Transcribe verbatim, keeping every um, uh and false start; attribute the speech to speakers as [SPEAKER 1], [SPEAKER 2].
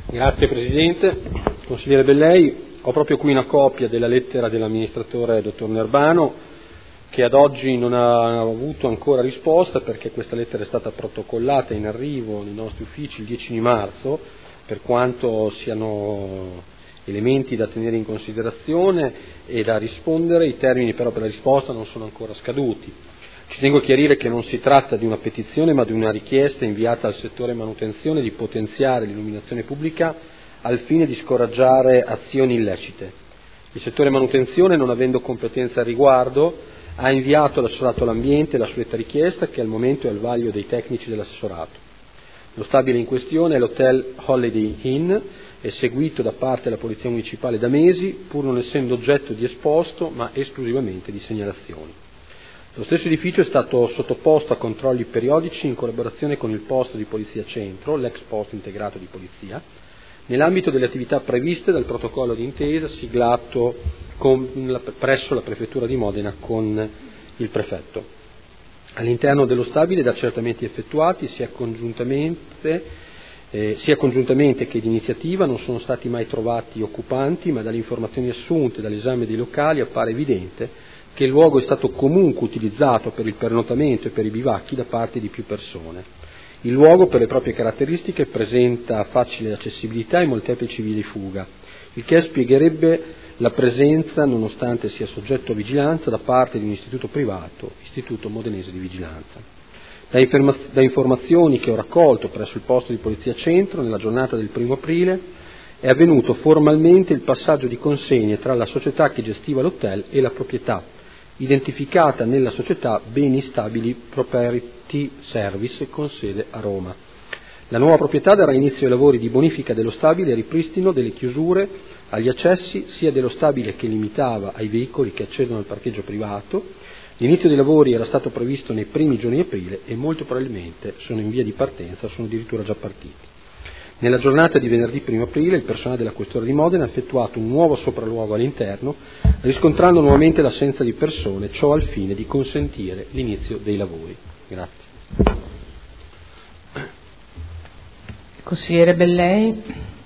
[SPEAKER 1] Grazie Presidente. Consigliere Bellei, ho proprio qui una copia della lettera dell'amministratore dottor Nerbano, che ad oggi non ha avuto ancora risposta perché questa lettera è stata protocollata in arrivo nei nostri uffici il dieci di marzo, per quanto siano elementi da tenere in considerazione e da rispondere. I termini però per la risposta non sono ancora scaduti. Ci tengo a chiarire che non si tratta di una petizione ma di una richiesta inviata al settore manutenzione di potenziare l'illuminazione pubblica al fine di scoraggiare azioni illecite. Il settore manutenzione, non avendo competenza al riguardo, ha inviato all'assessorato all'ambiente la suddetta richiesta, che al momento è al vaglio dei tecnici dell'assessorato. Lo stabile in questione è l'hotel Holiday Inn, è seguito da parte della Polizia Municipale da mesi, pur non essendo oggetto di esposto ma esclusivamente di segnalazioni. Lo stesso edificio è stato sottoposto a controlli periodici in collaborazione con il posto di Polizia Centro, l'ex posto integrato di polizia, nell'ambito delle attività previste dal protocollo d'intesa siglato con la, presso la Prefettura di Modena con il Prefetto. All'interno dello stabile da accertamenti effettuati sia congiuntamente, eh, sia congiuntamente che d'iniziativa non sono stati mai trovati occupanti, ma dalle informazioni assunte dall'esame dei locali appare evidente che il luogo è stato comunque utilizzato per il pernottamento e per i bivacchi da parte di più persone. Il luogo, per le proprie caratteristiche, presenta facile accessibilità e molteplici vie di fuga, il che spiegherebbe la presenza, nonostante sia soggetto a vigilanza, da parte di un istituto privato, Istituto Modenese di Vigilanza. Da, informa- da informazioni che ho raccolto presso il posto di Polizia Centro, nella giornata del primo aprile, è avvenuto formalmente il passaggio di consegne tra la società che gestiva l'hotel e la proprietà, identificata nella società Beni Stabili Property Service con sede a Roma. La nuova proprietà darà inizio ai lavori di bonifica dello stabile e ripristino delle chiusure agli accessi sia dello stabile che limitava ai veicoli che accedono al parcheggio privato. L'inizio dei lavori era stato previsto nei primi giorni di aprile e molto probabilmente sono in via di partenza, sono addirittura già partiti. Nella giornata di venerdì primo aprile il personale della Questura di Modena ha effettuato un nuovo sopralluogo all'interno, riscontrando nuovamente l'assenza di persone, ciò al fine di consentire l'inizio dei lavori. Grazie.
[SPEAKER 2] Consigliere Bellei.